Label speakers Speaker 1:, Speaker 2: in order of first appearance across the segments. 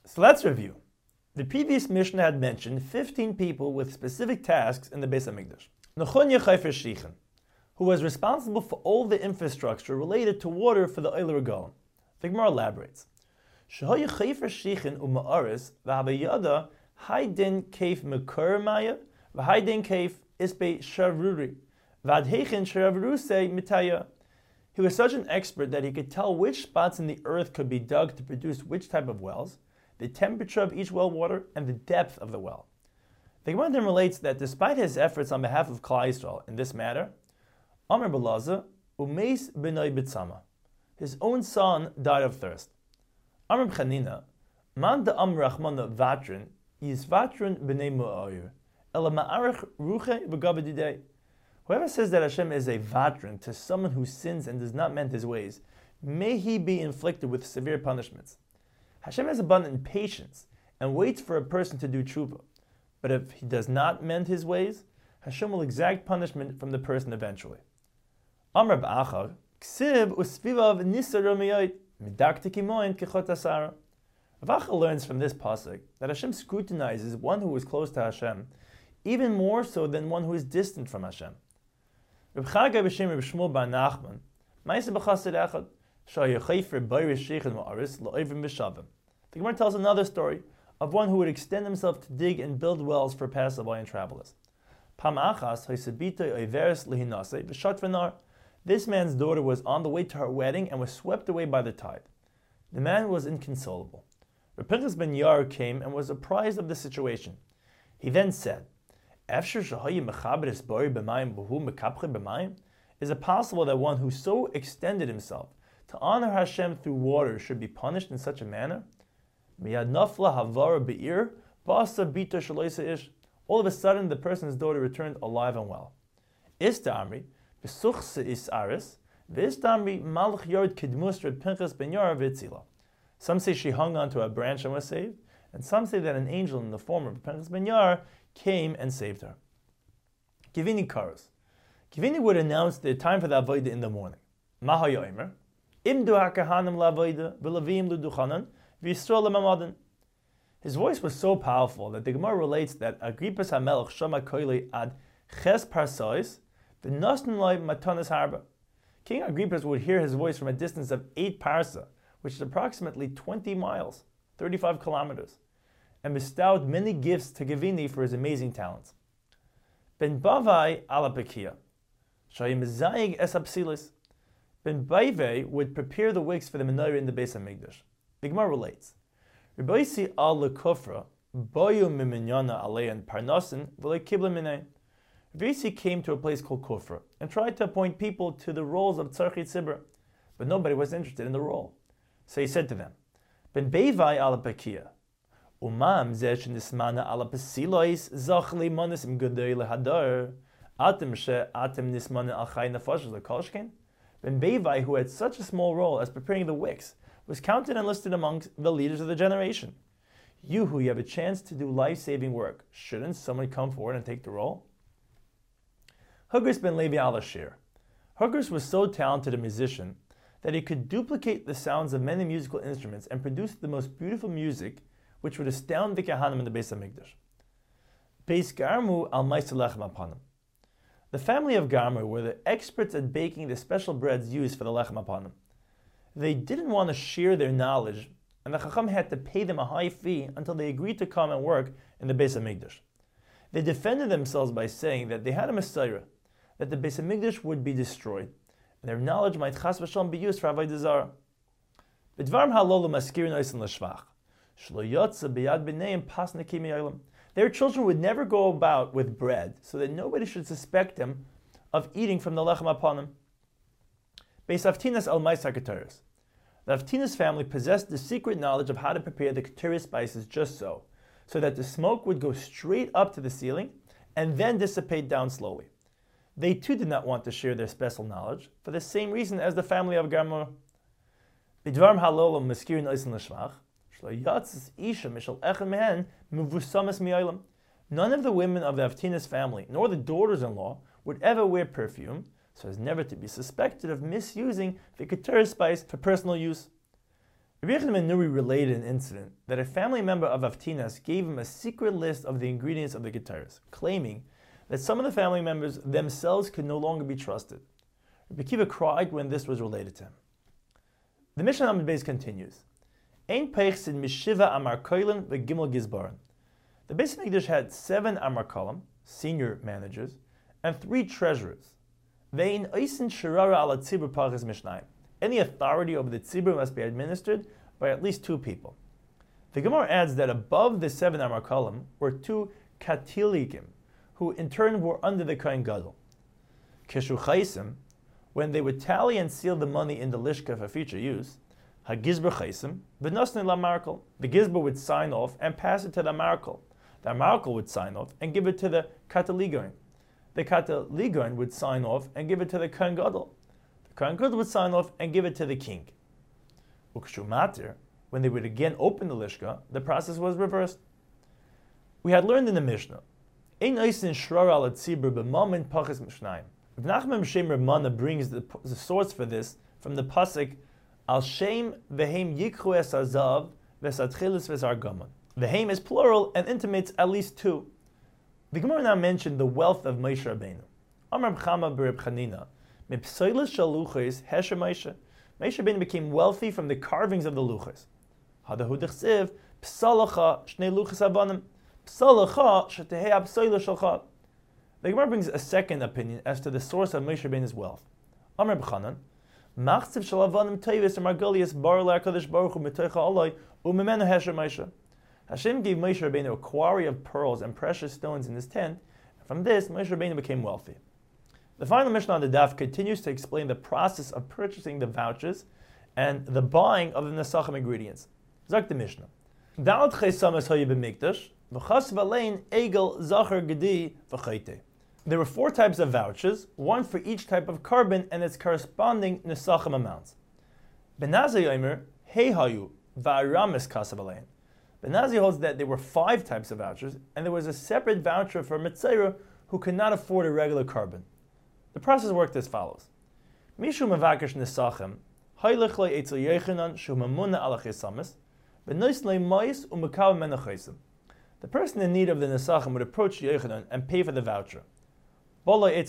Speaker 1: So let's review. The previous Mishnah had mentioned 15 people with specific tasks in the Beis HaMikdash. Nechonya Chayfer Shichen, who was responsible for all the infrastructure related to water for the Eiler Golan. The Gemara elaborates. Shehoya Chayfer Shichen u'ma'aris v'habayada haydin keif mekor maya v'haydin keif isbe shavruri v'adhechen shavruse mitaya. He was such an expert that he could tell which spots in the earth could be dug to produce which type of wells, the temperature of each well water, and the depth of the well. The Gemara then relates that despite his efforts on behalf of Klal Yisrael in this matter, Amr Belaza umeis b'nai b'tzama, his own son died of thirst. Amr B'chanina, man de Amr Rachmana vatrin, yis vatrin b'nei mu'ayir, ela ma'arech ruche v'gabedidei. Whoever says that Hashem is a vatrin to someone who sins and does not mend his ways, may he be inflicted with severe punishments. Hashem has abundant patience and waits for a person to do tshuva. But if he does not mend his ways, Hashem will exact punishment from the person eventually. Amr b'achar, ksib usvivav nisa ramiyot, midaktik imoin kechot asara. Rav Acha learns from this pasuk that Hashem scrutinizes one who is close to Hashem, even more so than one who is distant from Hashem. Reb Chagai b'shem Reb Shmuel bar Nachman, ma'aseh b'chassid echad, sh'haya chayfer b'yris sheichin ma'aris la'ovim b'shavim. The Gemara tells another story of one who would extend himself to dig and build wells for passerby and travelers. Pam achas haysabita oiveres lehinase b'shat v'nar. This man's daughter was on the way to her wedding and was swept away by the tide. The man was inconsolable. Reb Pinchas ben Yair came and was apprised of the situation. He then said, is it possible that one who so extended himself to honor Hashem through water should be punished in such a manner? All of a sudden, the person's daughter returned alive and well. Some say she hung onto a branch and was saved, and some say that an angel in the form of Pinchas ben Yair came and saved her. Givini Karos. Givini would announce the time for the Avodah in the morning. Maha Yoimer. Imdu hakahanim la'avodah v'lavim l'duchanan v'yisrael l'mamadan. His voice was so powerful that the Gemara relates that Agrippas HaMelech shama koilei ad ches parsois v'nosn loy matanas harba. King Agrippas would hear his voice from a distance of 8 parsa, which is approximately 20 miles, 35 kilometers, and bestowed many gifts to Givini for his amazing talents. Ben Bavai ala Pekia, Shayim Zayig es Apsilis. Ben Bavai would prepare the wicks for the menorah in the Beis HaMikdash. The Gemara relates, Rebbeisi al lekufra, boyu miminyana aleyan parnasin v'le kibla minay. Rebbeisi came to a place called Kufra and tried to appoint people to the roles of Tzarchi Tzibur, but nobody was interested in the role. So he said to them, Ben Bavai ala Pekia, Umam zesh nismana ala pesilois zachli manis im gedei lehadar atem she atem nismana al chay nefesh lekolshkin. Ben Bavai, who had such a small role as preparing the wicks, was counted and listed amongst the leaders of the generation. You who have a chance to do life-saving work, shouldn't someone come forward and take the role? Hugris ben Levi al-Ashir. Hugris was so talented a musician that he could duplicate the sounds of many musical instruments and produce the most beautiful music which would astound the Kahanim in the Beis HaMikdash. Beis Garmu al Maisalechem Apanim. The family of Garmu were the experts at baking the special breads used for the Lechem Apanim. They didn't want to share their knowledge, and the Chacham had to pay them a high fee until they agreed to come and work in the Beis HaMikdash. They defended themselves by saying that they had a Messiah, that the Beis HaMikdash would be destroyed, and their knowledge might chas v'shalom be used for Avodah Zarah. B'dvarim halolu maskirin oisen l'shvach. Their children would never go about with bread, so that nobody should suspect them of eating from the lechem apanim. Beis Avtinas al Mais HaKeteris. The Avtinas family possessed the secret knowledge of how to prepare the keteris spices just so that the smoke would go straight up to the ceiling and then dissipate down slowly. They too did not want to share their special knowledge for the same reason as the family of Garmu. B'dvarim halol maskirin oisen l'shvach. None of the women of the Avtinas family, nor the daughters-in-law, would ever wear perfume, so as never to be suspected of misusing the keteris spice for personal use. Rabbi Yochanan ben Nuri related an incident that a family member of Avtinas gave him a secret list of the ingredients of the Keteris, claiming that some of the family members themselves could no longer be trusted. Rabbi Akiva cried when this was related to him. The Mishnah Amud Beis continues. Ein peichsid mishiva amar koilin v'gimel gizbaran. The Beis Hamikdash had 7 amar kolim, senior managers, and 3 treasurers. Ve'in oisin shirara ala tzibur pachas mishnayim. Any authority over the tzibur must be administered by at least 2 people. The Gemara adds that above the 7 amar kolim were 2 katilikim, who in turn were under the Kohen Gadol. Kishu chaisim, when they would tally and seal the money in the lishka for future use, hagizber chaisim, v'nosne la markel. The gizber would sign off and pass it to the markel. The markel would sign off and give it to the kataligoin. The kataligoin would sign off and give it to the Kohen Gadol. The Kohen Gadol would sign off and give it to the king. Ukshu matir, when they would again open the lishka, the process was reversed. We had learned in the Mishnah, ein oisin shrar al tzibur b'mamin pachas mishnayim. Nachman B'Shem Reb Mana brings the source for this from the pasuk Al Shem Vehem Yikhu Es Azav Vesatchilis Vesargaman. Vehem is plural and intimates at least 2. The Gemara now mentioned the wealth of Moshe Rabbeinu. Amar B'Chama B'Reb Chanina Mipsoilis Shaluches Hesher Moshe. Moshe Rabbeinu became wealthy from the carvings of the luches. Hadahu Dechsev Psalacha Shnei Luches Abanim Psalacha Shetehei Psoilis Shalcha. The Gemara brings a second opinion as to the source of Moshe Rabbeinu's wealth. Amar B'Chanan, Machziv Shalavanim Tevis Margalias Bar LaKadosh Baruch Hu Mitocha Oloi Umemenu Hesher Moshe. Hashem gave Moshe Rabbeinu a quarry of pearls and precious stones in his tent, and from this Moshe Rabbeinu became wealthy. The final Mishnah on the Daf continues to explain the process of purchasing the vouchers and the buying of the Nesachim ingredients. Zak the Mishnah. Dalat Chaysamas Hoye B'Mikdash V'Chas V'Alein Egel Zachar Gedi V'Chayte. There were 4 types of vouchers, 1 for each type of carbon and its corresponding nesachim amounts. Benazi Yomer, Heihayu, Va'aramis Kasavalein. Benazi holds that there were 5 types of vouchers, and there was a separate voucher for Metzera who could not afford a regular carbon. The process worked as follows. Mishu Mavakish Nesachim, Hailech Le Eitzel Yechanan, Shumamuna Alachisamis, Benois Le Mais Umakav Menachaisim. The person in need of the nesachim would approach Yechanan and pay for the voucher. They would then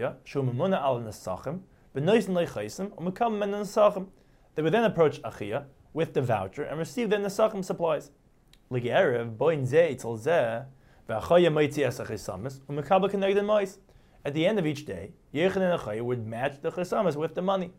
Speaker 1: approach Achia with the voucher and receive their nesachim supplies. At the end of each day, Yechanan and Achia would match the chesamas with the money.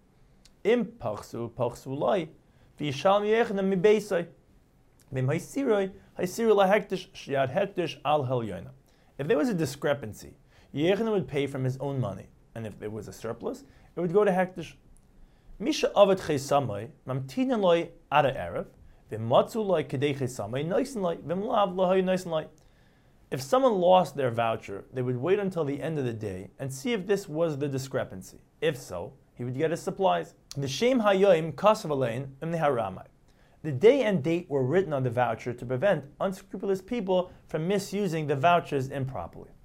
Speaker 1: If there was a discrepancy, Yechanan would pay from his own money, and if there was a surplus, it would go to Hektish. Misha avet chesamai mamtinan loy ada erev v'matzu loy kedei chesamai noisen loy v'mlav loy noisen loy. If someone lost their voucher, they would wait until the end of the day and see if this was the discrepancy. If so, he would get his supplies. The shem hayoim kasav alein imneharamai. The day and date were written on the voucher to prevent unscrupulous people from misusing the vouchers improperly.